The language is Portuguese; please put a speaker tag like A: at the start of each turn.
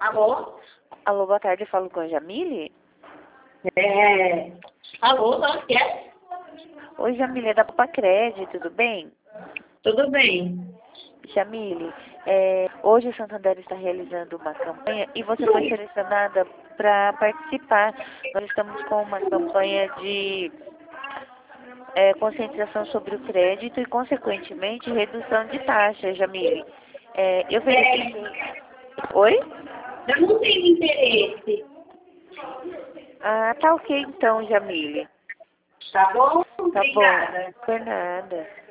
A: Alô?
B: Alô, boa tarde, eu falo com a Jamile?
A: Alô, não quer?
B: Oi, Jamile, é da Papacred, tudo bem?
A: Tudo bem.
B: Jamile, hoje o Santander está realizando uma campanha e você foi selecionada para participar. Nós estamos com uma campanha de conscientização sobre o crédito e, consequentemente, redução de taxas, Jamile. Eu verifiquei... Oi?
A: Eu não tenho interesse.
B: Ah, tá ok então, Jamile.
A: Tá bom?
B: Tá
A: Obrigada.
B: bom, por nada.